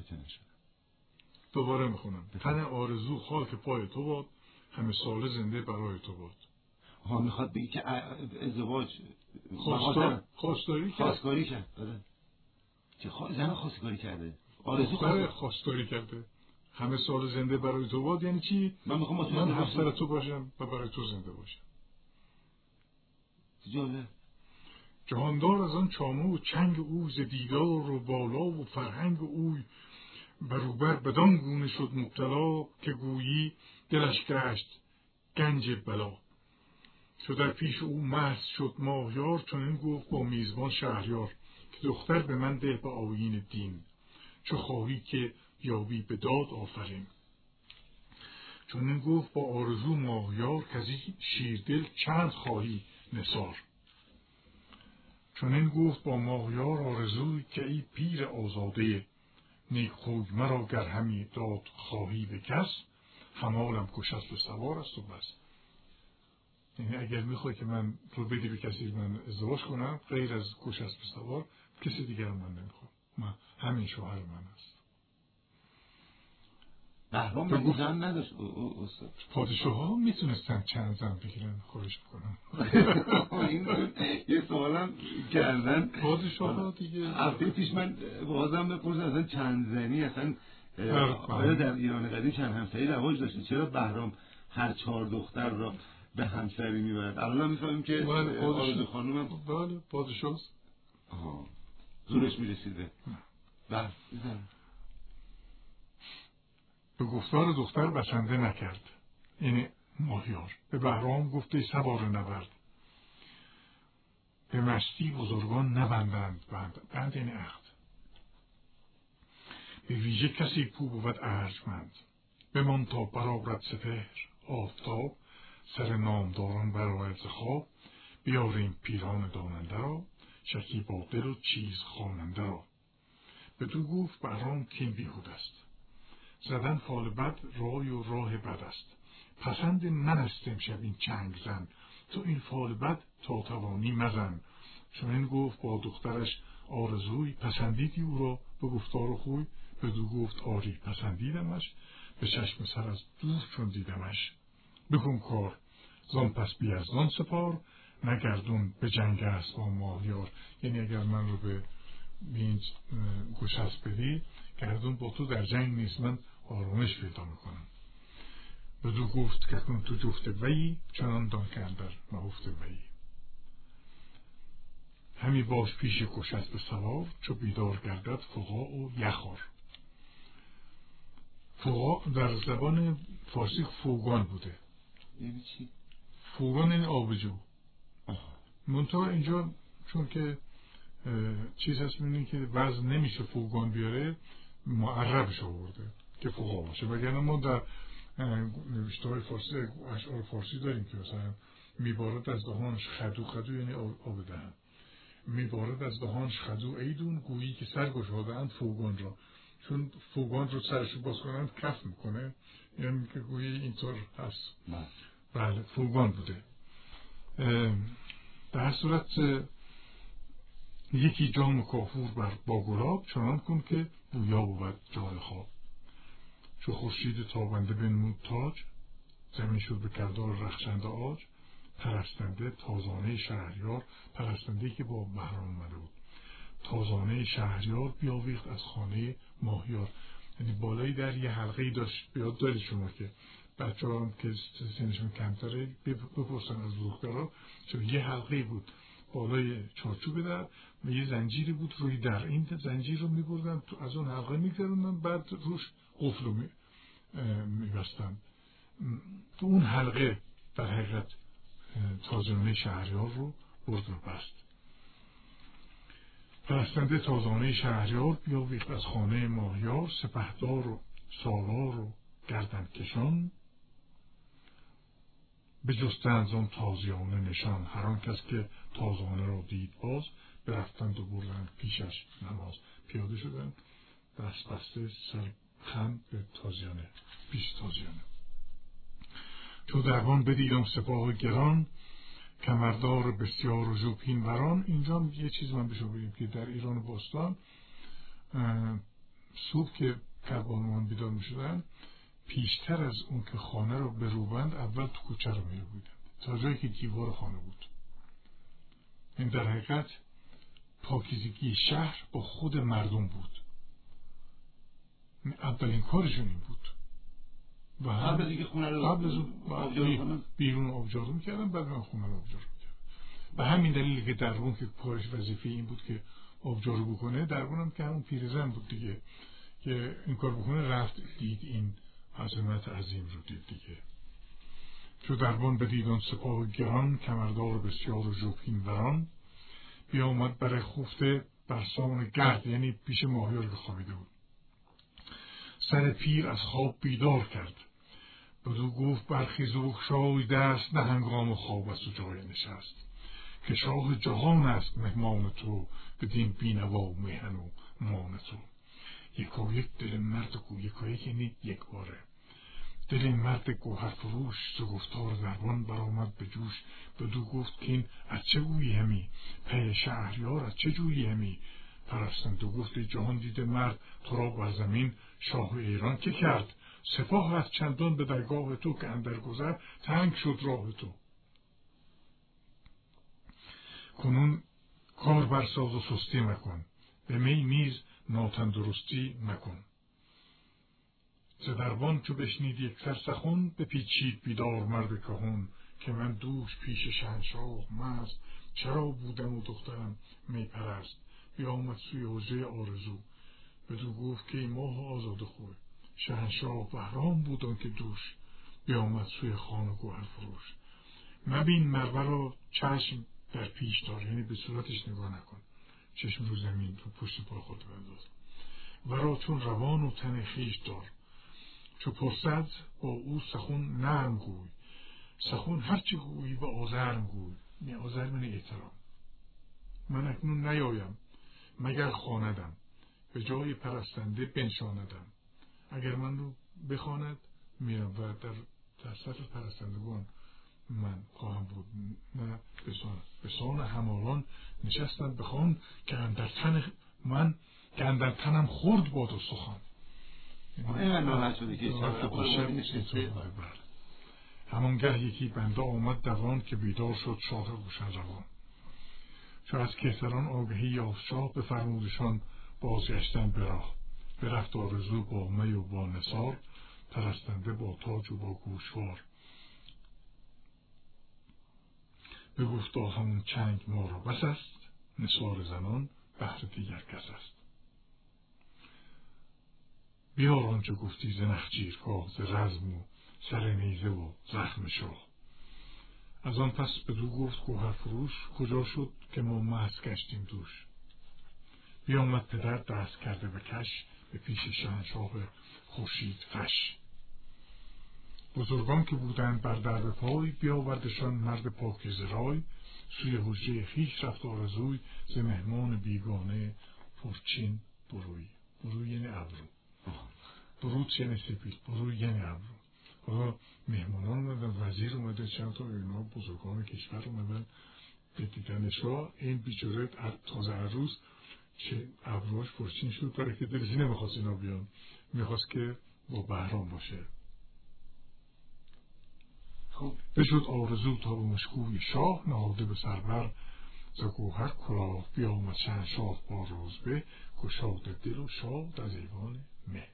متوجه نشدم. دوباره میخونم. تن آرزو خاک پای تو باد، همه سال زنده برای تو باد. میخواد بگی که ازدواج خواستگاری کرد. آره. که زن خواستگاری کرده. آرزو خواستگاری کرده. همه سال زنده برای تو باد یعنی چی؟ من میخوام من همسر تو باشم و برای تو زنده باشم. جالب. جهاندار از آن چامه و چنگ او، ز دیدار و بالا و فرهنگ اوی، بروبر بدان گونه شد مبتلا، که گویی دلش گشت گنج بلا. چو در پیش او مست شد ماهیار، چنین گفت با میزبان شهریار، که دختر به من ده به آیین دین، چو خواهی که یابی به داد آفرین. چنین گفت با آرزو ماهیار، که از این شیردل چند خواهی نثار. چنین گفت با ماهیار آرزوی، که ای پیر آزاده، نیک خوی مرا گر همی داد خواهی به کس، همالم کش اسب سوار است و بس. یعنی اگر میخوای که من رو بدی به کسی من ازدواج کنم، غیر از کش اسب سوار کسی دیگر من نمیخوام، من همین شوهر من است. بهرام مگه زن نداشت استاد؟ پادشاه ها میتونستن چند زن بگیرن، خواهش میکنم. این یه سوالم کردن پادشاه ها دیگه. هفته پیش من بازم بپرسم اصلا چند زنی اصلا آیا در ایران قدیم چند همسری رواج داشته؟ چرا بهرام هر 4 دختر را به همسری میبرد؟ الان میفهمیم که آرزو خانم هم بله پادشاه زورش میرسیده. بله به گفتار دختر بسنده نکرد. یعنی ماهیار به بهرام گفته سوار نبرد، به مستی بزرگان نبندند بند یعنی عهد. به ویژه کسی کو بود ارجمند، بمان تا برآورد سپهر آفتاب، سر نامداران برآید ز خواب، بیاریم پیران داننده را، شکیبا دل و چیز خواننده را. بدو گفت بهرام کین بیهوده است، زدن فال بد رای و راه بد است. پسند من است امشب این چنگ زن، تو این فال بد تا توانی مزن. چنین گفت با دخترش آرزوی، پسندیدی او را به گفتار و خوی. بدو گفت آری پسندیدمش، به چشم سر از دور چون دیدمش. بکن کار زان پس بی از زان سپار، نگردون به جنگ است با ماهیار. یعنی اگر من رو به این گشست بدی، گردون با تو در جنگ نیست، من آرامش پیدا میکنم. بدو گفت که کن تو جفت وی، چنان دان که اندر نهفت وی. همی باش پیش گشست سوار، چو بیدار گردد فقاع و یخار. فقاع در زبان فارسی فوگان بوده. یعنی چی؟ فوگان این آبجو. منطقه اینجا چون که چیز هست می‌بینی که وزن نمیشه فوگان بیاره، معربش آورده که فوقا باشه. وگرنه ما در نوشته‌های فارسی اشعار فارسی داریم که مثلا میبارد از دهانش خدو یعنی آب دهن، میبارد از دهانش خدو ایدون، گویی که سر گشاده‌اند فوگان را. چون فوگان رو سرشو باز کنند کف میکنه، یعنی که گویی اینطور هست. بله فوگان بوده. در صورت یکی جام کافور با گلاب، چنان کن که بویا بود جای خواب. چو خورشید تابنده بنمود تاج، زمین شد به کردار رخشنده آج. پرستنده تازانه شهریار، پرستنده که با بهرام اومده بود، تازانه شهریار بیاویخت از خانه ماهیار. یعنی بالایی در یه حلقه‌ای داشت. بیاد دارید شما که بچه هم که سنشون کمتره بپرسن از دخترها، چون یه حلقه‌ای بود بالای چارچوب در و یه زنجیری بود روی در. این زنجیر رو میبردن تو از اون حلقه میگذروندن، بعد روش قفل رو میبستن. تو اون حلقه در حقیقت تازانه شهریار رو برد و بست. پرستنده تازانه شهریار بیاویخت از خانه ماهیار، سپهدار و سالار و گردنکشان، بجستند زان تازیانه نشان. هر آن کس که تازانه را دید باز، برفتند و بردند پیشش نماز. پیاده شدند دست بسته سر خم به تازیانه، پیش تازیانه. چو دربان بدیدم سپاه گران، کمردار بسیار و ژوپین وران. اینجا یه چیز من بهشون بگیم که در ایران باستان صبح که کربانوان بیدار می شدن، پیشتر از اون که خانه رو بروبند اول تو کوچه رو می رویدن تا جایی که دیوار خانه بود. این در حقیقت پاکیزگی شهر با خود مردم بود. اولین کارشون این بود. و قبل از اینکه خونه رو بیرون آبجارو میکردن، بعد من خونه رو آبجارو میکردن. به همین دلیل که دربون که کارش وظیفه این بود که آبجارو بکنه، دربون هم که همون پیرزن بود دیگه که این کار بکنه، رفت دید این عظمت عظیم رو دید دیگه. چو دربان بدید آن سپاه گران، کمردار بسیار و ژوپین وران، بیامد بر خفته برسان گرد، یعنی پیش ماهیار که خوابیده بود. سر پیر از خواب بیدار کرد، بدو گفت برخیز و بگشای دست، نه هنگام خواب است و جای نشست. که شاه جهان است مهمان تو، بدین بینوا و میهن و مان تو. یکا یک دل مرد یکایک یعنی یک باره. دل مرد گوهر فروش ز گفتار دربان برآمد به جوش. بدو گفت که این از چه گویی همی، پی شهریار از چه جویی همی. پرستند و گفت جهان دیده مرد، تو را بر زمین شاه ایران که کرد. سپاه از چندان به درگاه تو، که اندر گذر تنگ شد راه تو. کنون کار برساز و سستی مکن، به می نیز ناتندرستی مکن. ز دربان چو بشنید یک سر سخن، بپیچید بیدار مرد کهن. که من دوش پیش شهنشاه مست، چرا بودم و دخترم می پرست. بیامد سوی حجره آرزو، بدو گفت که ای ماه آزاده خوی. شهنشاه بهرام بود آن که دوش، بیامد سوی خان گوهر فروش. مبین مرور را چشم در پیش دار، یعنی به صورتش نگاه نکن، چشم رو زمین رو پشت پا خود بنداز. ورا چون روان و تن خویش دار، چو پرسد با او سخن نرم گوی. سخن هرچه گویی به آزرم گوی، یعنی آزرم یعنی احترام. من اکنون نیایم مگر خواندم، به جای پرستنده بنشاندم. اگر من رو بخواند میرم و در صف پرستندگان من خواهم بود، نه به سان همالان نشستم بخوان. که اندر تن من، که اندر تنم خورد باد و سخن. همانگه یکی بنده آمد دوان، که بیدار شد شاه روشن روان. چو از کهتران آگهی یافت شاه، بفرمودشان بازگشتن به راه. برفت آرزو با می و با نثار، پرستنده با تاج و با گوشوار. بگفتا همون چنگ ما را بس است، نثار زنان بهر دیگر کس است. بیار آنچه گفتی ز نخچیرگاه، ز رزم و سر نیزه و زخم شاه. از آن پس بدو گفت گوهر فروش، کجا شد که ما مست گشتیم دوش. بیامد پدر دست کرده به کش، به پیش شهنشاه خورشید فش. بزرگان که بودند بر درب پای، بیاوردشان مرد پاکیزه رای. سوی حجره خویش رفت آرزوی، ز مهمان بیگانه پرچین بروی. بروی یعنی ابرو، بروت یعنی سپید، بروی یعنی ابرو. حالا مهمانان اومدن، وزیر اومده، چند تا اینا بزرگان کشور اومدن به دیدنشا. این بیچاره تازه عروس که ابروهاش پرچین شد، برای که دلش نمیخواست اینا بیان، میخواست که با بهرام باشه. بشد آرزو تا به مشکوی شاه، نهاده به سربر ز گوهر کلاه. بیامد شهنشاه با روزبه، گشاد دل و شاد از ایوان مه.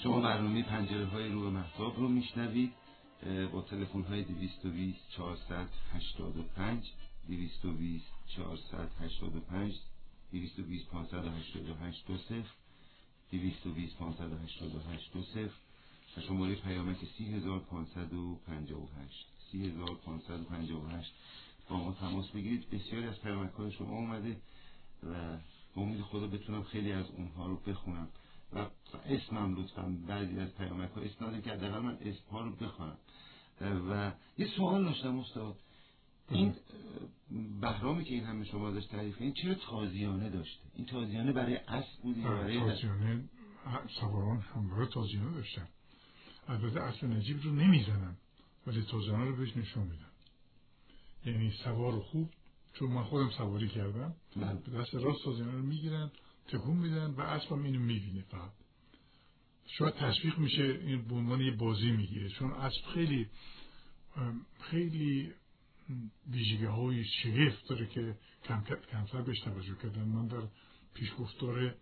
شما برنامه پنجره‌های رو به مهتاب رو میشنوید با تلفن‌های 220 485 220 485 220 588 20 220 588 20 و شماره پیامک 30558 30558 با ما تماس بگیرید. بسیاری از پیامک‌های شما اومده و با امید خدا بتونم خیلی از اونها رو بخونم و اسمم لطفاً بعضی از پیامک‌ها اسم ندارم که حداقل من اسم‌ها رو بخونم. و یه سوال داشتم استاد، این بهرامی که این همه شما ازش تعریف کردین چرا تازیانه داشته؟ این تازیانه برای اسب بود یا برای تازیانه؟ سواران همراه تازیانه داشتن. البته اسب نجیب رو نمیزنن ولی تازیانه رو بهش نشون میدن. یعنی سوار خوب، چون من خودم سواری کردم، به دست راست تازیانه رو میگیرن، تکون میدن و اسب هم اینو میبینه. فقط شاید تشویق میشه، این به عنوان یه بازی میگیره، چون اسب خیلی خیلی ویژگی های شگفت داره که کمتر بهش توجه کردن. من در پیشگفتار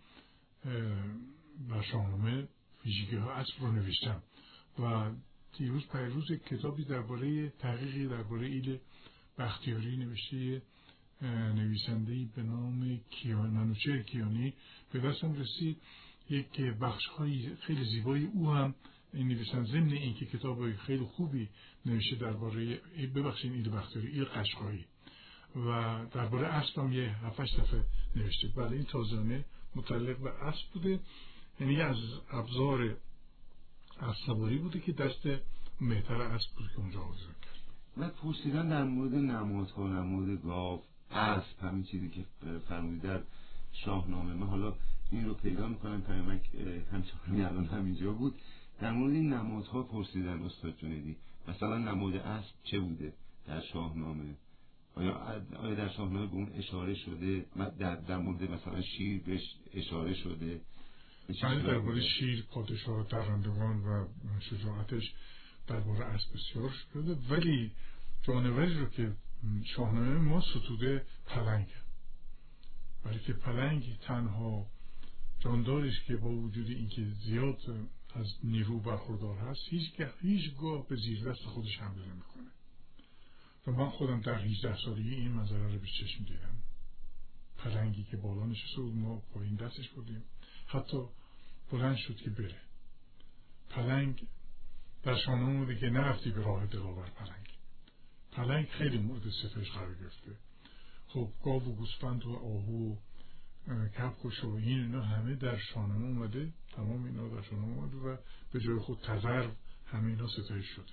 بر شاهنامه ویژگی های اسب رو نوشتم و دیروز پیروز کتابی درباره تحقیقی درباره ایل بختیاری نوشته نویسنده‌ای به نام منوچهر کیانی به دستم رسید. یک بخش های خیلی زیبایی او هم این نویسنده ضمن اینکه کتاب خیلی خوبی نوشته درباره ببخشید ایل بختیاری، ایل قشقایی، و درباره اسب هم یه 7-8 دفعه نوشته. بله این تازیانه متعلق به اسب بوده، یعنی از ابزار اسب‌سواری بوده که دست مهتر اسب بود که اونجا حاضر کرد. و پرسیدن در مورد نمادها، نماد گاو، اسب، همین چیزی که فرمودید در شاهنامه. من حالا این رو پیدا میکنم، پیامک همچنانی الان همینجا بود. در مورد این نمادها پرسیدن استاد جنیدی، مثلا نماد اسب چه بوده در شاهنامه؟ آیا در شاهنامه به اون اشاره شده؟ در مورد مثلا شیر بهش اشاره شده؟ بله درباره شیر، پادشاه، درندگان و شجاعتش درباره اسب بسیار شده، ولی جانوری رو که شاهنامه ما ستوده پلنگ، ولی که پلنگ تنها جاندارش که با وجود اینکه زیاد از نیرو برخوردار هست هیچگاه به زیر دست خودش حمله نمیکنه. و من خودم در 18 سالگی این منظره رو به چشم دیدم. پلنگی که بالا نشسته بود، ما پایین دستش بودیم، حتی بلند شد که بره. پلنگ در شاهنامه بوده که نرفتی به راه دلاور پلنگ خیلی مورد ستایش قرار گرفته. خب گاو و گوسفند و آهو و کبک و اینا همه در شاهنامه اومده، تمام اینا در شاهنامه اومده و به جای خود تذرو همه اینا ستایش شده.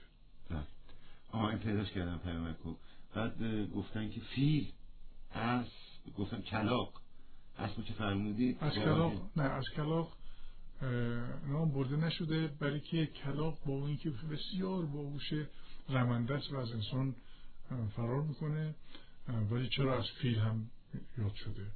این پیداش کردم پیامکو. بعد گفتن که فیل، اسب، گفتن کلاغ، اسبو که فرمودید از کلاغ نه، از کلاغ نام برده نشده، برای که کلاغ با اینکه بسیار باهوشه، رمنده است و از انسان فرار میکنه، ولی چرا از فیل هم یاد شده.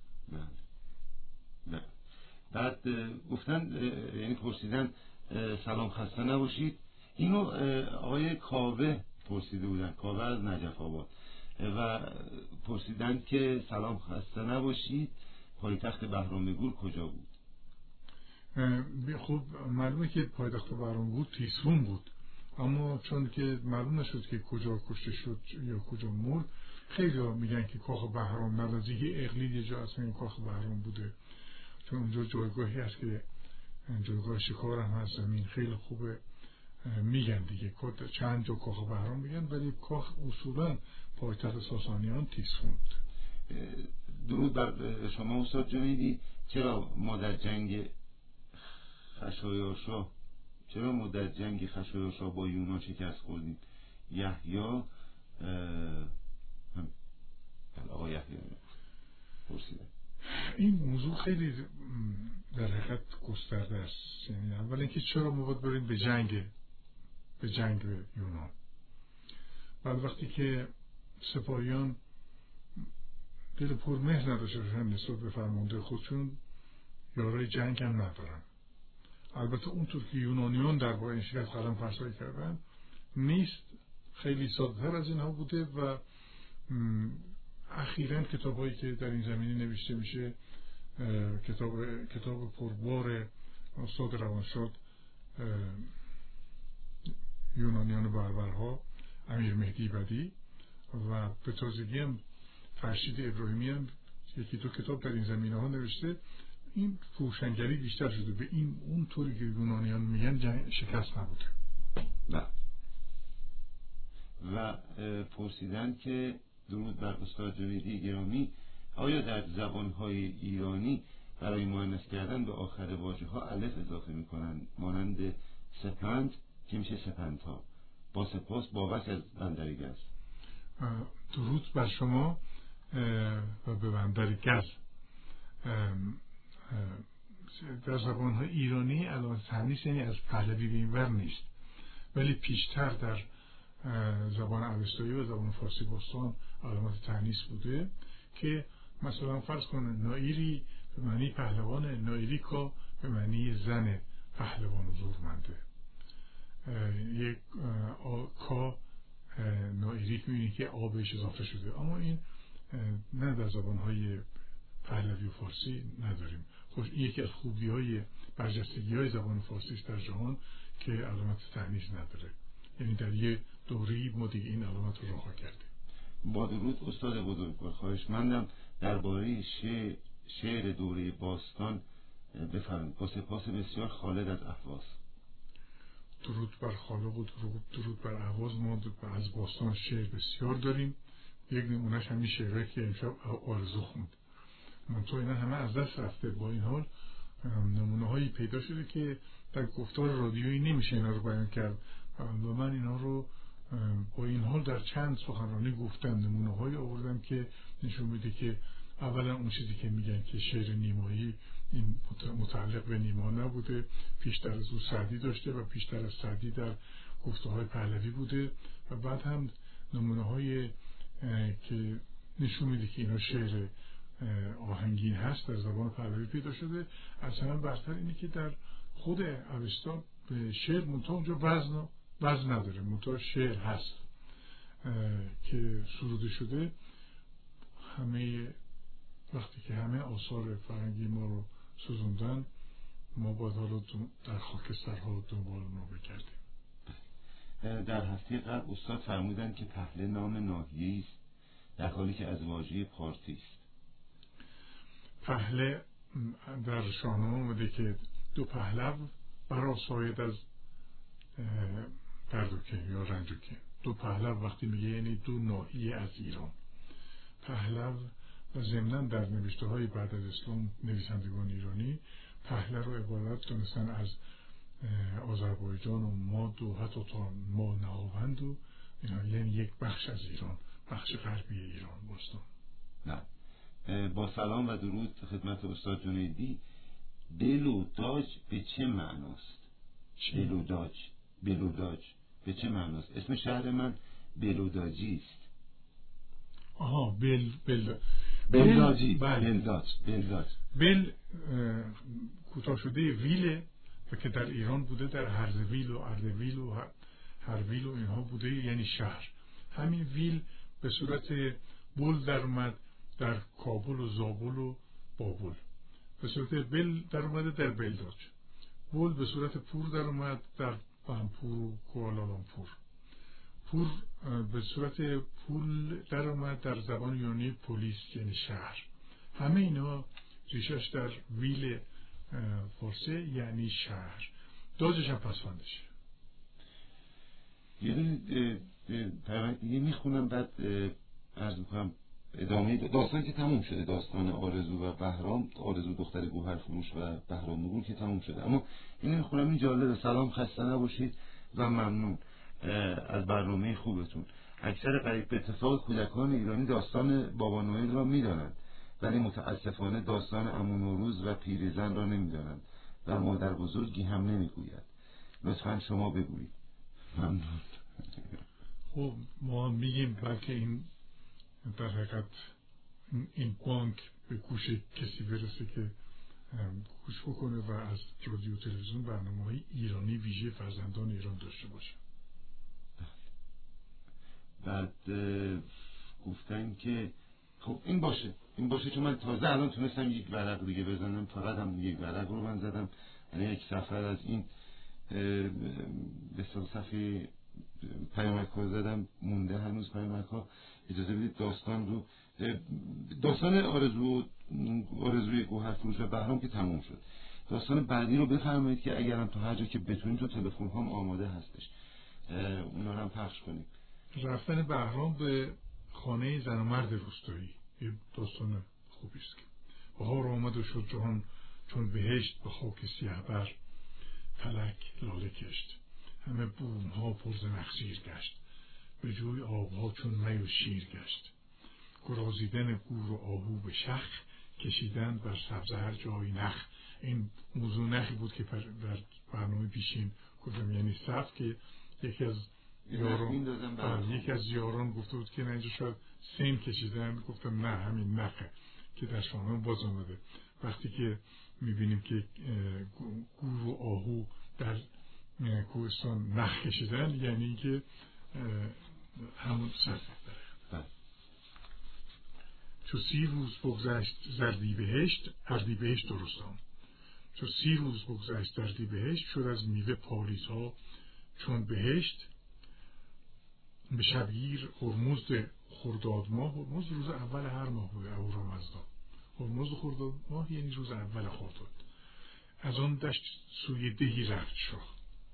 نه. بعد گفتن یعنی پرسیدن سلام خسته نباشید، اینو آقای کاوه پرسیده بودن، کاوه از نجف آباد، و پرسیدن که سلام خسته نباشید، پایتخت بهرام‌گور کجا بود؟ خب معلومه که پایتخت بهرام‌گور تیسفون بود، اما چون که معلوم نشد که کجا کشته شد یا کجا مرد، خیلی میگن که کاخ بهرام نزدیک اقلید یه جا اسم این کاخ بهرام بوده، چون اونجا جایگاهی هست که جایگاه شکار هم هست، زمین خیلی خوبه. میگن دیگه چند جا کاخ بهرام میگن، ولی کاخ اصولا پایتخت ساسانیان تیسفون بود. درود بر شما استاد جنیدی. چرا ما در جنگ خشایارشا با یونان شکست خوردیم؟ یحیی آقا یحیی پرسیده. این موضوع خیلی در حقیقت گسترده است. یعنی اول اینکه چرا ما باید بریم به جنگ یونان؟ بعد وقتی که سپاهیان دل پرمهر نداشتن نسبت به فرمانده خودشون، یارای جنگ هم ندارن. البته اونطور که یونانیان در با این شکست قدم فرسایی کردن نیست، خیلی ساده‌تر از اینها بوده و اخیراً کتابایی که در این زمینه نوشته میشه، کتاب پربار استاد روانشاد یونانیان بربرها، امیر مهدی بدی و به تازگی هم فرشید ابراهیمی هم یکی دو کتاب در این زمینه ها نوشته. این فروشنگری بیشتر شده به این اون طوری که یونانیان میگن شکست نبوده. نه. و پرسیدن که درود بر استاد جنیدی گرامی، آیا در زبانهای ایرانی برای مؤنث کردن به آخر واژه ها الف اضافه میکنن مانند سپند که میشه سپندها؟ با سپاس بابک از بندرگز. درود بر شما و به بندرگز. در زبانهای ایرانی علامت تأنیث یعنی از پهلوی به این ور نیست، ولی پیشتر در زبان اوستایی و زبان فارسی باستان علامت تأنیث بوده که مثلا فرض کنه نایری به معنی پهلوان، نایریکا به معنی زن پهلوان و زورمنده. یک کا نایریک میبینی که آبش اضافه شده، اما این نه در زبانهای پهلوی و فارسی نداریم. خوش یکی از خوبی‌های برجستگی‌های زبان فارسی است در جهان که علامت تأنیث نداره، یعنی در یه دوره‌ای ما دیگه این علامت رو رها کردیم. با درود استاد بزرگوار، خواهشمندم درباره شعر دوره باستان بفرمایید. با سپاس بسیار خالد از اهواز. درود بر خالق و درود بر اهواز. ما از باستان شعر بسیار داریم. یک نمونهش همین شعری که امشب آرزو خوند. منطقه اینا همه از دست رفته. با این حال نمونه هایی پیدا شده که در گفتار رادیویی نمیشه اینا رو بیان کرد و من اینا رو با این حال در چند سخنرانی گفتم، نمونه هایی آوردم که نشون میده که اولا اون چیزی که میگن که شعر نیمایی این متعلق به نیما نبوده، پیشتر از او سعدی داشته و پیشتر از سعدی در گفته های پهلوی بوده و بعد هم نمونه های که نشون میده که اینا شعر آهنگین هست در زبان پهلوی پیدا شده. اصلا برتر اینه که در خود اوستا به شعر منطقه اونجا وزن نداره، منطقه شعر هست که سروده شده. همه وقتی که همه آثار فرهنگی ما رو سوزوندن، ما باید حالا در خاکسترها دنبال ما بگردیم. در هفته قبل استاد فرمودن که پهله نام ناحیه‌ای است در حالی که از واژه پارسی است. پهله در شاهنامه اومده که دو پهلو برآساید از دردوکه یا رنجوکه. دو پهلو وقتی میگه یعنی دو ناحیه از ایران. پهلو و ضمناً در نوشته های بعد از اسلام نویسندگان ایرانی پهله رو عبارت دونستن از آذربایجان و ماد و حتی تا ما نهاوند و یعنی یک بخش از ایران، بخش غربی ایران باستان. نه. با سلام و درود خدمت استاد جنیدی، بلوداج به چه معناست؟ بلوداج به چه معناست؟ اسم شهر من بلوداجی است. آها، بلداجی. بل کوتاه شده ویله و که در ایران بوده، در هرزویل و اردویل و هرویل و اینها بوده، یعنی شهر. همین ویل به صورت بل در اومد در کابل و زابل و بابل، به صورت بل در اومده در بلداج. بل به صورت پور در اومد در بامپور و کوالالامپور. پور به صورت پول در اومد در زبان یونانی پولیس یعنی شهر. همه اینا ریشش در ویل فارسی یعنی شهر. داجش هم پسوندشه. یه میخونم بعد عرض میکنم ادامه داستان که تموم شده. داستان آرزو و بهرام، آرزو دختر گوهر فروش و بهرام نگون که تموم شده، اما اینو میخونم. این جالبه. سلام، خسته نباشید و ممنون از برنامه خوبتون. اکثر قریب به اتفاق کودکان ایرانی داستان بابا نوئل را میدانند، ولی متاسفانه داستان عمو نوروز و پیرزن را نمیدانند و مادر بزرگی هم نمیگوید. لطفا شما بگویید. ممنون. خب ما میگیم بلکه این در حقیقت این بانک به گوش کسی برسه که گوش بکنه و از رادیو تلویزیون برنامه‌های ایرانی ویژه فرزندان ایران داشته باشه. بعد گفتن که خب این باشه چون من تازه الان تونستم یک ورق دیگه بزنم، فقط هم یک ورق رو من زدم، یعنی یک سفر از این به صفحه پیامک ها زدم مونده هنوز پیامک ها. اجازه بدید داستان آرزوی گوهر فروش و بهرام که تموم شد. داستان بعدی رو بفرمایید که اگرم تا هر جا که بتونید تو تلفن هم آماده هستش اونا رو هم پخش کنید. رفتن بهرام به خانه زن و مرد روستایی یه داستان خوبی است که بهار آمد و شد جهان چون بهشت، به خاک سیاه بر فلک لاله کشت. همه بوم ها پر ز نخجیر گشت، به جوی آبها چون می و شیر گشت. گرازیدن گور و آهو به شخ، کشیدن بر سبزه هر جای نخ. این موضوع نخی بود که در برنامه پیشین گفتم، یعنی سبز که یکی از یاران گفته بود که نه اینجا شاید سین کشیدن، گفتم نه همین نخه که در شما باز آمده. وقتی که میبینیم که گور و آهو در کوهستان نخ کشیدن یعنی که همون سبز داره. چو 30 روز بگذشت زردی بهشت، اردی بهشت درستان. چو 30 روز بگذشت زردی بهشت، شد از میوه پالیز ها چون بهشت. به شبگیر هرمزد خرداد ماه، هرمزد روز اول هر ماه بوده اهورامزدا. هرمزد خرداد ماه یعنی روز اول خرداد. از آن دشت سوی دهی رفت شاه،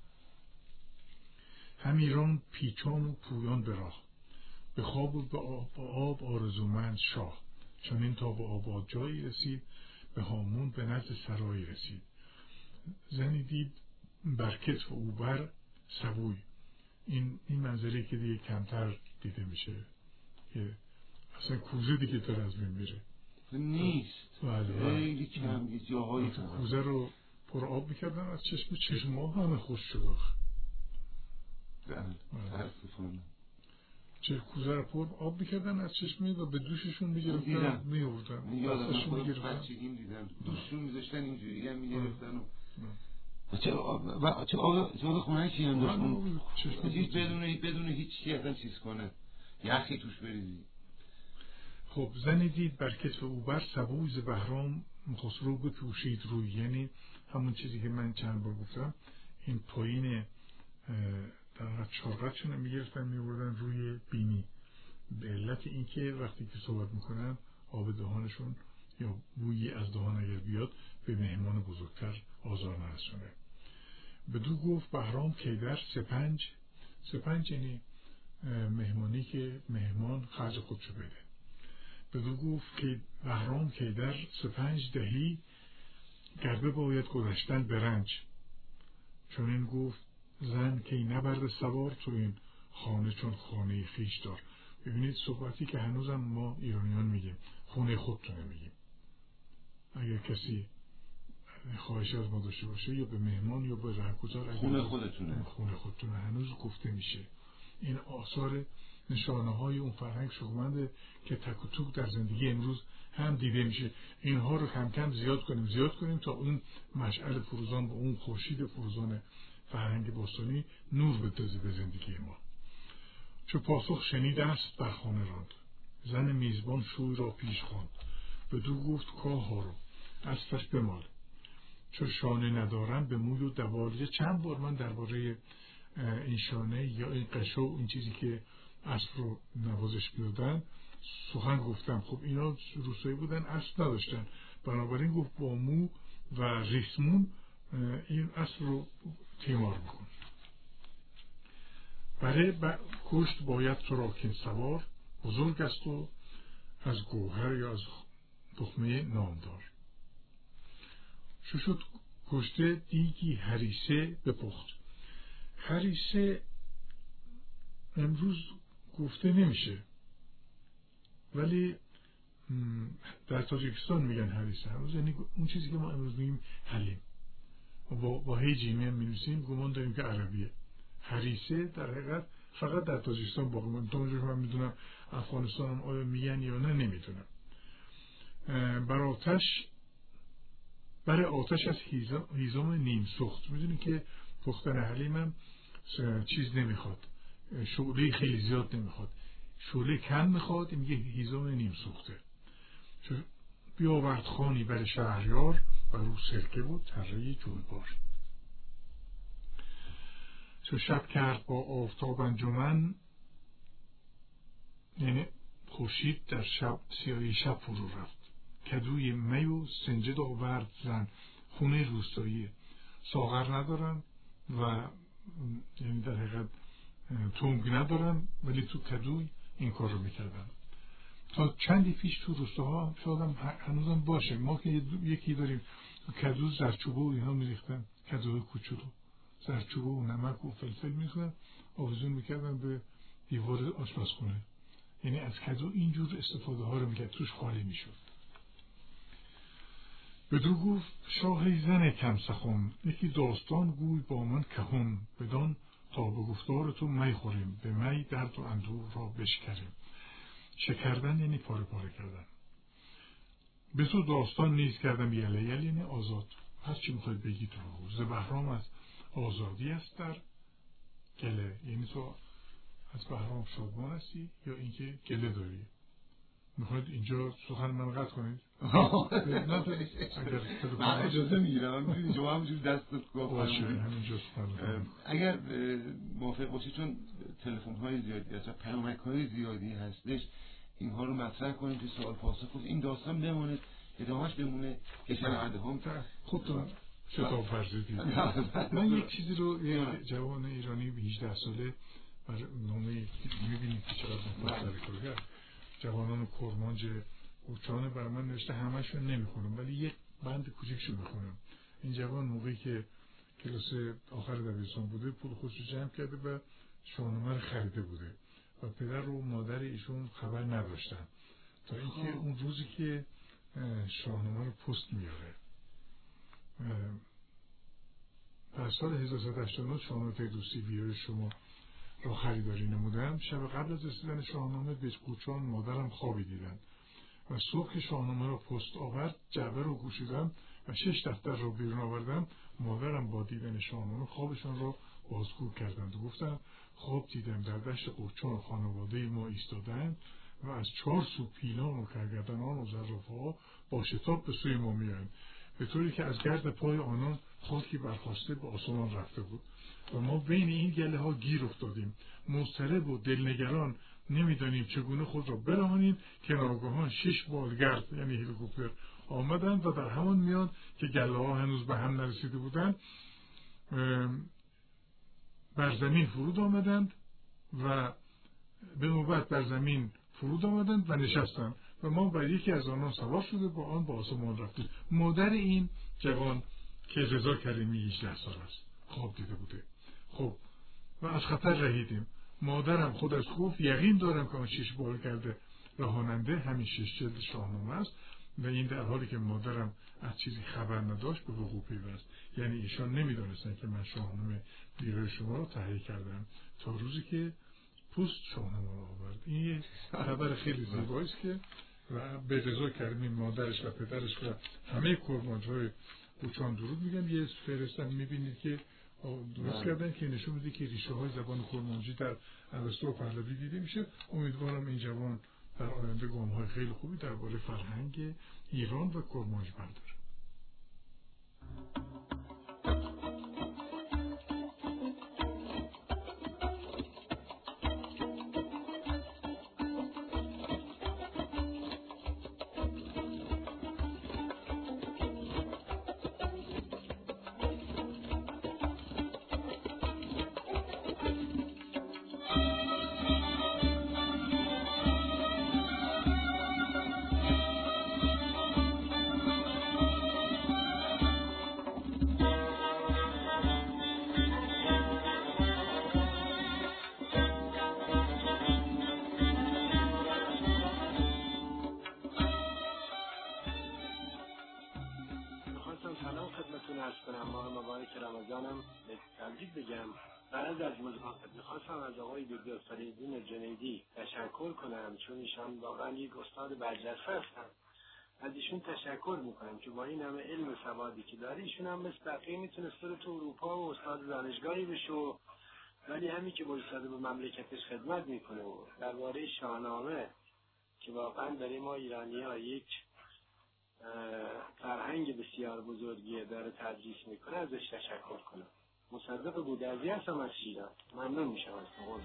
همیران پیچان و پویان به راه. به خواب و به آب آرزومند شاه، چنین تا به آباد جایی رسید، به هامون به نزد سرایی رسید. زنی دید بر کتف او بر سبوی. این منظره که دیگه کمتر دیده میشه که اصلا کوزه دیگه داره از بین میره نیست. خیلی کم جاهایی کوزه رو پر آب میکردن از چشم ها همه خوش شد. چه کوزه رو پر آب میکردن از چشمه و به دوششون میگرفتن میوردن. یادم خودم بچگیم دیدم دوششون میذاشتن اینجوری هم میگرفتن چه آب خونکی هم داشت بدون هیچ چی اصلا چیز کنه یخی توش بریزی. خب زنی دید بر کتف او بر سبوی ز بهرام خسرو بپوشید روی، یعنی همون چیزی که من چند بار گفتم، این پایین در چارقدشون میگرفتن میوردن روی بینی، به علت اینکه وقتی که صحبت میکنن آب دهانشون یا بویی از دهان اگر بیاد به مهمان بزرگتر آزار نرسونه. بدو گفت بهرام کیدر سپنج یعنی مهمانی که مهمان خرج خودشو بده. بدو گفت که بهرام کیدر سپنج دهی، گربه باید گذشتن به رنج. چون این گفت زن که نبرد سوار، تو این خانه چون خانه خیش دار. ببینید صحبتی که هنوزم ما ایرانیان میگیم، خونه خودتونه میگیم. اگر کسی خواهش از ما داشته باشه یا به مهمان یا به رهگذار خونه خودتونه هنوز گفته میشه. این آثار نشانه های اون فرهنگ شکومنده که تک و توک در زندگی امروز هم دیده میشه. اینها رو کم کم زیاد کنیم تا اون مشعل فروزان و اون خورشید فروزان فرهنگ باستانی نور بتازه به زندگی ما. چو پاسخ شنید است بر خانه راند، زن میزبان شوی را پیش خواند. بدو گفت کاه ها رو اسبش بمال، چو شانه ندارم به موی و دوال. چند بار من درباره این شانه یا این قشو این چیزی که اسب رو نوازش میدادن سخن گفتم. خب اینا روستایی بودن، اسب نداشتن، بنابراین گفت با مو و ریسمون این اسب رو تیمار بکن. برای کشت باید تو را کین سوار، بزرگ است و از گوهر یا از تخمه نامدار. شد کشته دیگی هریسه بپخت. هریسه امروز گفته نمیشه ولی در تاجیکستان میگن هریسه هنوز، یعنی اون چیزی که ما امروز میگیم حلیم با هی جیمی هم می‌نویسیم گمان داریم که عربیه. هریسه در حقیقت فقط در تاجیکستان باقی مونده. تا اونجا که من میدونم افغانستان هم آیا میگن یا نه نمیدونم. برای آتش از هیزم نیم سوخت. میدونی که پختن حلیم هم چیز نمیخواد، شعله خیلی زیاد نمیخواد، شعله کم میخواد، میگه هیزم نیم سوخته. بیاورد خانی بر شهریار و رو سرکه بود تره جویبار. چو شب کرد با آفتاب انجمن، یعنی خورشید در شب سیاهی شب فرو رفت. کدوی می و سنجد آورد زن، خونه روستایی، ساغر ندارن و یعنی در حقیقت تنگ ندارن، ولی تو کدوی این کار رو میکردن. تا چندی پیش تو روستاها شاید هم هنوزم باشه، ما که یکی داریم کدو زرچوبه و اینها میریختن، کدوهای کوچولو زرچوبه و نمک و فلفل میریختن، آویزون میکردن به دیوار آشپزخونه. یعنی از کدو اینجور استفاده ها رو میکرد، توش خالی میشد. بدو گفت شاه زن کم سخن، یکی داستان گوی با من کهون، بدان تا به گفتار تو می خوریم، به می درد و اندوه را بشکریم. شکردن یعنی پاره پاره کردن. به تو داستان نیز کردم یله یله، یعنی آزاد، هر چی میخوای بگی تو بگو. ز بهرام از آزادی است در گله، یعنی تو از بهرام شادمان هستی یا اینکه گله داری. میخواید اینجا سخن من قطع کنید؟ من اجازه میگیرم، شما همونجور دستت گفت اگر موافق باشید، چون تلفن های زیادی هست و پیامک های زیادی هستش، اینها رو مطرح کنیم که سوال پاسخ کنید، این داستان بمونه، ادامهش بمونه که شنونده هم خودتون شتاب ورزیدید. من یک چیزی رو، یک جوان ایرانی 18 ساله بر نامه میبینید که چقدر مفصل کارگر جوانان کرمانج قوچان بر من نوشته، همشون نمیخونم ولی یک بند کوچکشو میخونم. این جوان موقعی که کلاس آخر دبیرستان بوده پول خودشو جمع کرده و شاهنامه رو خریده بوده و پدر و مادر ایشون خبر نداشتن تا اینکه اون روزی که شاهنامه رو پست میاره در سال 1389 شاهنامه فردوسی ویرای شما را خریداری نمودم. شب قبل از رسیدن شاهنامه به قوچان مادرم خوابی دیدن و صبح شاهنامه را پست آورد، جعبه رو گشودم و 6 دفتر رو بیرون آوردم. مادرم با دیدن شاهنامه خوابشان را بازگو کردند و گفتند خواب دیدم در دشت قوچان خانواده ما ایستادند و از 4 سو پیلان و کرگدنان و زرافه‌ها با شتاب به سوی ما میآیند، به طوری که از گرد پای آنان خاکی برخاسته به آسمان رفته بود و ما بین این گله ها گیر افتادیم. مضطرب و دلنگران نمیدانیم چگونه خود را برهانیم که ناگهان 6 بالگرد یعنی هلیکوپتر آمدند و در همان میان که گله ها هنوز به هم نرسیده بودند بر زمین فرود آمدند و به نوبت بر زمین فرود آمدند و نشستند و ما بر یکی از آنان سوار شده با آن به آسمان رفتیم. مادر این جوان که رضا کریمی 18 سال است خواب دیده بوده. خب و از خطر رهیدیم. مادرم خود از خوف یقین دارم که آن 6 بال کرده رهاننده همین 6 جلد شاهنامه است و این در حالی که مادرم از چیزی خبر نداشت به وقوع پیوست. یعنی ایشان نمیدانستن که من شاهنامه ویرای شما رو تهیه کردم تا روزی که پست شاهنامه رو آورد. این یه خبر خیلی زیبایی است که و به رضا کریمی مادرش و پدرش و همه کرمانج‌های قوچان درود میگم. یه فهرستم میبینید که درست کردن که نشون میده که ریشه های زبان کرمانجی در اوستا و پهلوی دیده میشه. امیدوارم این جوان در آینده گام های خیلی خوبی درباره فرهنگ ایران و کرمانج برداره. میخواستم از آقای دکتر فریدون جنیدی تشکر کنم چون ایشان واقعا یک استاد برجسته هستن. از ایشون تشکر میکنم که با این همه علم و سوادی که داره ایشون هم مثل بقیه میتونست تو اروپا و استاد دانشگاهی بشه ولی همین که وایساده به مملکتش خدمت میکنه و درباره شاهنامه که واقعا برای ما ایرانی‌ها یک فرهنگ بسیار بزرگیه داره تدریس میکنه ازش تشکر کنم. مصدق بودرزی هستم از شیراز. ممنون میشم از تو.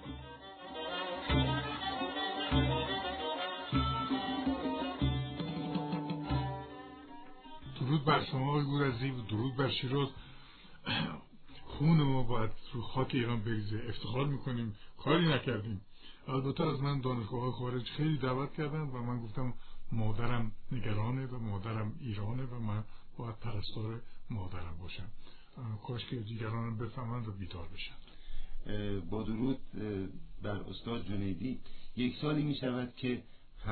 درود بر شما آقای بودرزی و درود بر شیراز. خون ما باید رو خاک ایران بریزه. افتخار میکنیم کاری نکردیم. البته از من دانشگاه خارج خیلی دعوت کردن و من گفتم مادرم نگرانه و مادرم ایرانه و من باید پرستار مادرم باشم. کاش که دیگران بفهمند و بیدار بشن. با درود بر استاد جنیدی. یک سالی می شود که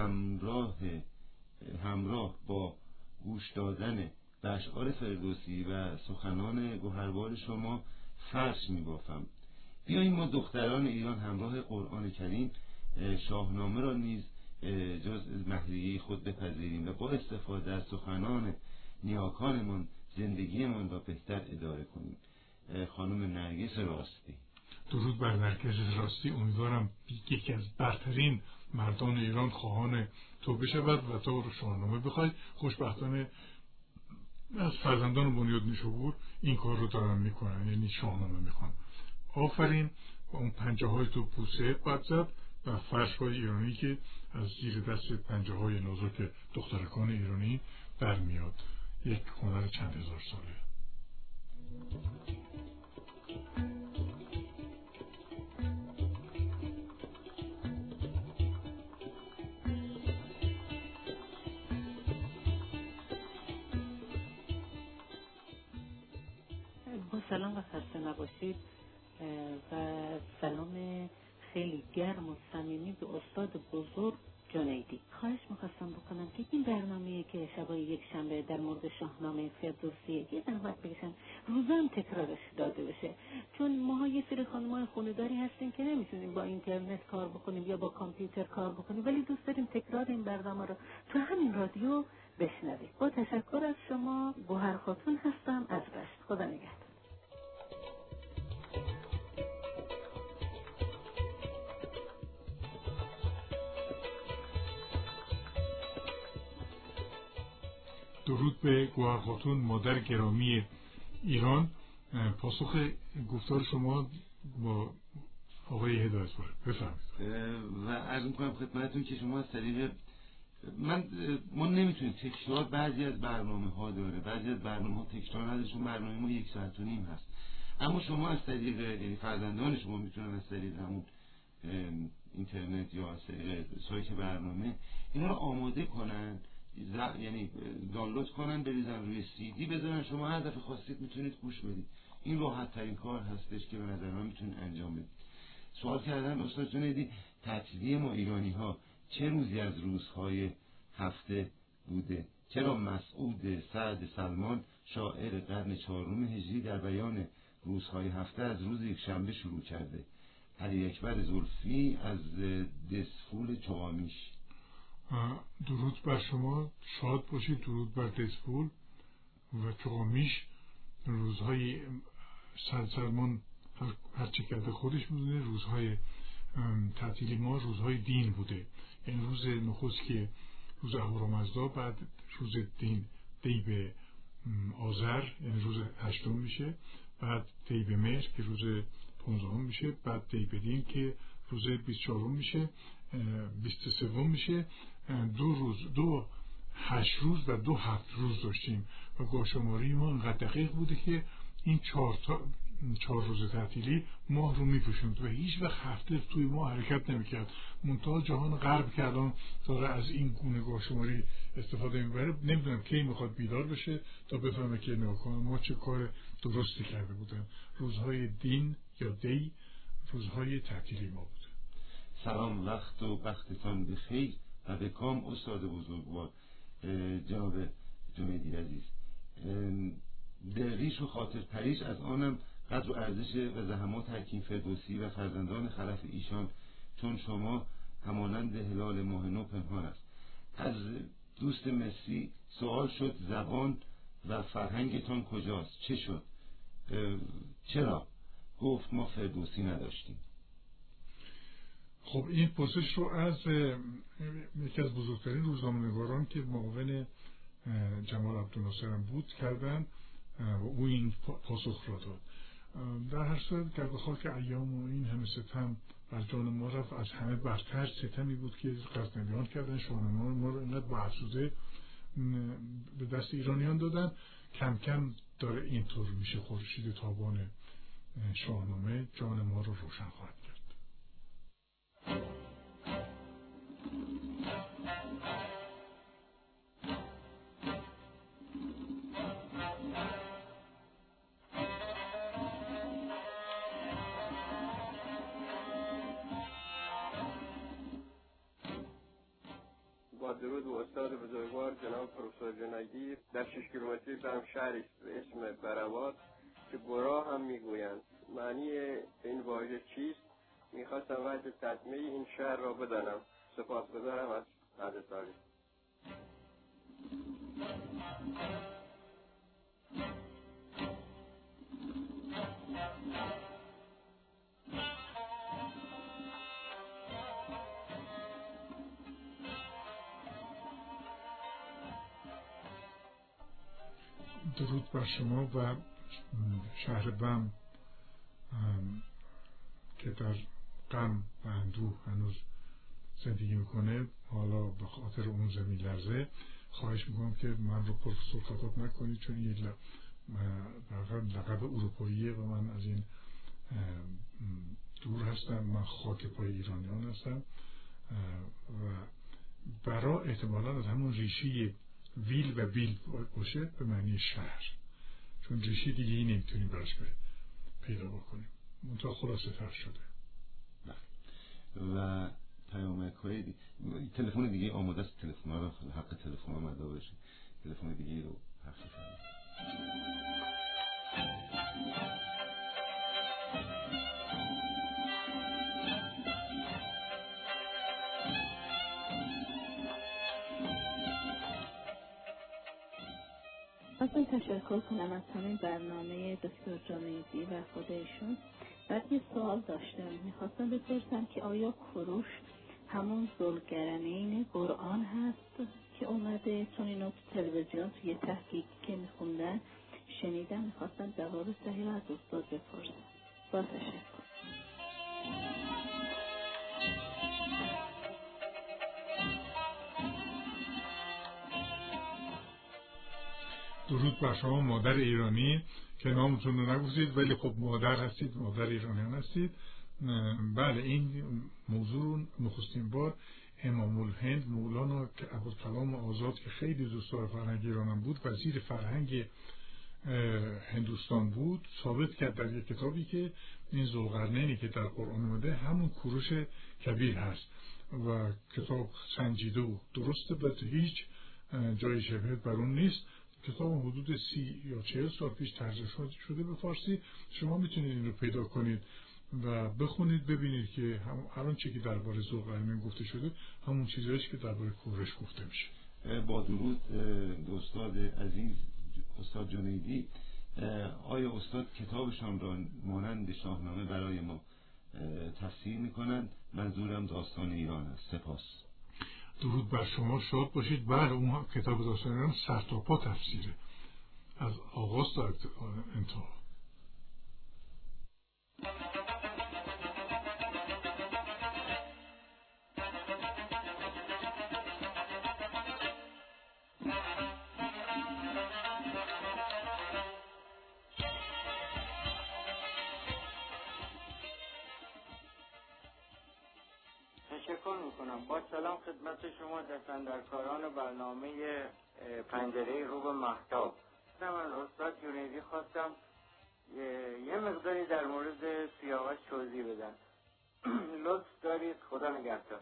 همراه با گوش دادن به اشعار فردوسی و سخنان گوهربار شما فرش می بافم. بیاییم ما دختران ایران همراه قرآن کریم شاهنامه را نیز جز مهریه خود بپذیریم و با استفاده از سخنان نیاکانمان زندگیمان را بهتر اداره کنیم. خانم نرگس راستی. درود بر نرگس راستی. امیدوارم یکی از برترین مردان ایران خواهان تو بشود و تو رو شاهنامه بخواید. خوشبختانه از فرزندان بنیاد نیشابور این کار رو دارن میکنن، یعنی شاهنامه میخوان. آفرین. با اون پنجه های تو پوسه باید زد و فرش های ایرانی که از زیر دست پنجه های نازک دخترکان ایرانی برمیاد. یک هنر چند هزار ساله. با سلام و خسته نباشید و سلام خیلی گرم و صمیمی به استاد بزرگ جنیدی. خواهش می‌خواستم بکنم که این برنامه‌ای که شبای یک شنبه در مورد شاهنامه فردوسی یه زحمت بکشن روزا هم تکرارش داده بشه، چون ما یه سری خانم‌های خونه‌داری هستیم که نمیتونیم با اینترنت کار بکنیم یا با کامپیوتر کار بکنیم، ولی دوست داریم تکرار این برنامه رو تو همین رادیو بشنویم. با تشکر از شما. گوهر خاتون هستم از رشت. خدا نگهدار. درود به گوهر خاتون مادر گرامی ایران. پاسخ گفتار شما با آقای هدایت‌پور بفرمایید. و عرض می‌کنم خدمتتون که شما از طریق ما نمیتونیم تکرار، بعضی از برنامه‌ها داره، بعضی از برنامه‌ها تکرار نداره، چون برنامه ما 1.5 ساعت هست. اما شما از طریق، یعنی فرزندان شما میتونن از طریق همون اینترنت یا از طریق سایت برنامه اینا رو آماده کنن، یعنی دانلود کنن، بریزن روی CD بذارن، شما هر دفعه خواستید میتونید گوش بدید. این راحت ترین کار هستش که به نظر من میتونید انجام بدید. سوال کردن استاد جنیدی تعطیلی ما ایرانی ها چه روزی از روزهای هفته بوده؟ چرا مسعود سعد سلمان شاعر قرن 4 هجری در بیان روزهای هفته از روز یک شنبه شروع کرده؟ علی اکبر زلفی از دسفول چغامیش. درود بر شما، شاد باشید. درود بر دسفول و چغامیش. روزهای سلمان هرچه کرده خودش میدونه. روزهای تعطیلی ما روزهای دین بوده، یعنی روز نخست که روز اهورامزدا، بعد روز دین دیب آذر یعنی روز 8 میشه، بعد دیب مهر که روز 15 میشه، بعد دیب دین که روز 24 میشه، 23 میشه. 8 روز و 2 7 روز داشتیم و گاهشماری ما انقدر دقیق بوده که این 4 روز تعطیلی ماه رو میپوشوند و هیچ وقت هفته توی ما حرکت نمیکرد. منتها جهان غرب که الان داره از این گونه گاهشماری استفاده میبره، نمیدونم کی میخواد بیدار بشه تا بفهمه که ما چه کار درستی کرده بودن. روزهای دین یا دی روزهای تعطیلی ما بود. سلام، وقت و بختتان بخیر و به کام استاد بزرگوار جناب جنیدی عزیز. دلریش و خاطر پریش از آنم قدر و ارزش و زحمات حکیم فردوسی و فرزندان خلف ایشان، چون شما همانند هلال ماه نو پنهان است. از دوست مصری سوال شد زبان و فرهنگتان کجاست؟ چه شد؟ چرا؟ گفت ما فردوسی نداشتیم. خب این پرسش رو از یکی از بزرگترین روزنامه‌نگاران که معاون جمال عبدالناصر بود کردن و او این پاسخ را داد. در هر صورت در خاک ایام و این همه ستم بر جان ما رفت، از همه برتر ستمی بود که غزنویان کردن، شاهنامه ما رو اینقدر با افسوده به دست ایرانیان دادن. کم کم داره اینطور میشه خورشید تابان شاهنامه جان ما رو روشن خواهد کرد. با درود و استاد بزرگوار جناب پروفسور جنیدی، در 6 کیلومتری به شهری به اسم برآباد که گرا هم میگویند. معنی این واژه چیست؟ میخواستم وجه تطمیع این شهر را بدانم. سپاسگزارم از عزیزانی. درود بر شما و شهر بم که در غم و اندوه هنوز زندگی میکنه. حالا به خاطر اون زمین لرزه خواهش میکنم که من رو پروفسور خطاب نکنید، چون این لقب اروپاییه و من از این دور هستم. من خاک پای ایرانیان هستم و برا احتمالا از همون ریشی ویل و بیل باشه به معنی شهر، چون ریشی دیگه ای نمیتونیم براش پیدا بکنیم. منطقه خلاصه تر شده. و پیامک های تلفن دیگه آماده است. تلفن ها رو حق تلفن ها مدا بشه. تلفن دیگه رو پخش کنیم. خواستم تشکر کنم از همین برنامه دکتر جنیدی و خودشون. بعد یه سوال داشتم، میخواستم بپرسم که آیا کوروش همون ذوالقرنین قرآن هست که اومده؟ چون اینو تلویزیون توی تحقیق که میخوندن شنیدم، میخواستم جواب صحیح از استاد بپرسم. با تشکر. درود بر شما مادر ایرانی که نامتون رو نگفتید ولی خب مادر هستید، مادر ایرانیان هستید. بله، این موضوع رو نخستین بار امام الهند مولانا ابوالکلام آزاد که خیلی دوستدار فرهنگ ایرانم بود، وزیر فرهنگ هندوستان بود، ثابت کرد در یک کتابی که این ذوالقرنینی که در قرآن اومده همون کوروش کبیر هست و کتاب سنجیده و درسته و هیچ جای شبهت بر اون نیست. کتاب حدود 30 یا 40 سال پیش ترجمه شده به فارسی. شما میتونید این رو پیدا کنید و بخونید، ببینید که هر چیزی که درباره ذوالقرنین گفته شده همون چیزاییه که درباره کوروش گفته میشه. با درود استاد عزیز استاد جنیدی، آیا استاد کتابشان را مانند شاهنامه برای ما تفسیر میکنند؟ منظورم داستان ایران است. سپاس. درود بر شما، شاد باشید. بله، اون کتاب داستان ایران سر تا پا تفسیره، از آغاز تا انتها. تشکر میکنم. با سلام خدمت شما دستاندرکاران برنامه پنجره رو به مهتاب. من استاد جنیدی خواستم یه مقداری در مورد سیاوش توضیح بدن. لطف دارید. خدا نگهدار.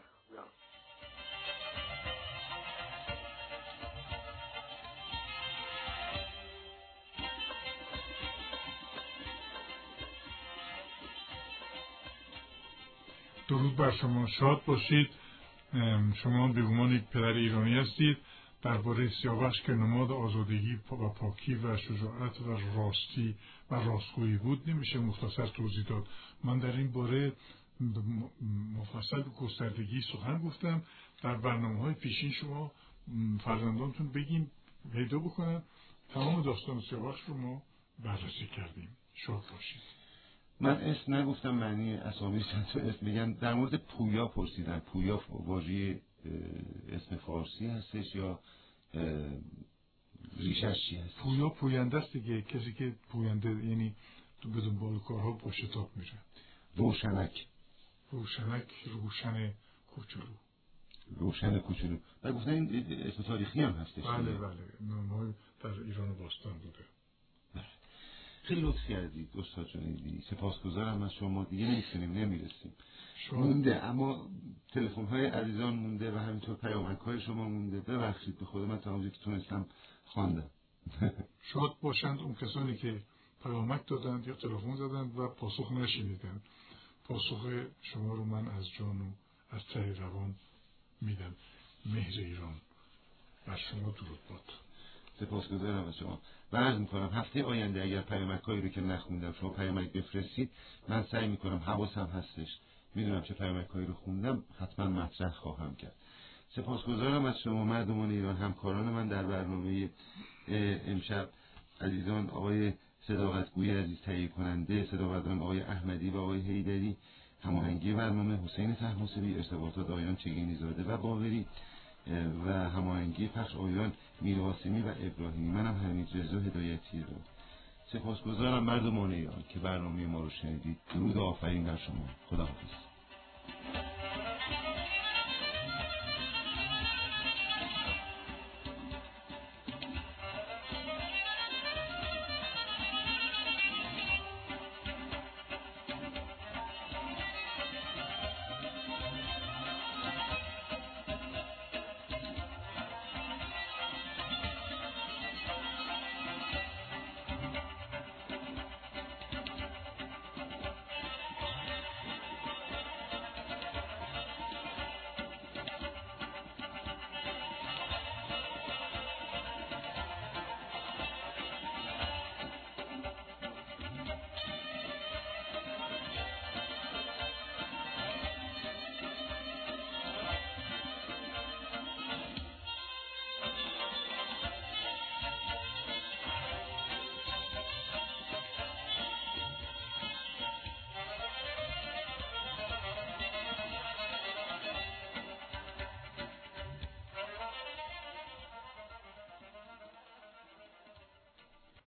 درود بر شما، شاد باشید. شما به عنوان یک پدر ایرانی هستید. درباره سیاوش که نماد آزادگی و پاکی و شجاعت و راستی و راستگویی بود نمیشه مختصر توضیح داد. من در این باره مفصل به گستردگی سخن گفتم. در برنامه‌های پیشین شما فرزندانتون بگیم پیدا بکنن. تمام داستان سیاوش رو ما بررسی کردیم. شاد باشید. من اسم نگفتم، معنی اسامی چند تا اسم میگن. در مورد پویا پرسیدن. پویا واژه اسم فارسی هستش یا ریشش چی هست؟ پویا پوینده است دیگه، کسی که پوینده یعنی تو به دنبال کارها با شتاب میره. روشنک روشن کوچولو. روشن کوچولو. و گفتن این اسم تاریخی هم هستش. بله نام‌های در ایران باستان بوده. خیلی لطف کردید استاد جنیدی، سپاسگزارم از شما. دیگه نمیرسیم مونده، اما تلفن های عزیزان مونده و همینطور پیامک های شما مونده. ببخشید به خود من تا اونجایی که تونستم خواندم. شاد باشند اون کسانی که پیامک دادند یا تلفن زدند و پاسخ نشنیدند. پاسخ شما رو من از جان و از ته روان میدم. مهر ایران بر شما درود باد. سپاسگزارم از شما. عرض میکنم هفته آینده اگر پیامک‌هایی رو که نخوندم شما پیامک بفرستید، من سعی میکنم، حواسم هستش، میدونم چه پیامک‌هایی رو خوندم، حتما مطرح خواهم کرد. سپاسگزارم از شما مردمان ایران، همکاران من در برنامه امشب عزیزان، آقای صداقتگوی عزیز تهیه کننده، صداقتگویان آقای احمدی و آقای حیدری، هماهنگی برنامه حسین طهماسبی، ارتباطات آقایان چگینی زاده و باقری و هماهنگی پخش آقایان میرقاسمی و ابراهیمی. منم حمید رضا هدایتی رو. سپاسگزارم مردمان ایران که برنامه ما رو شنیدید. درود و آفرین بر شما. خداحافظ.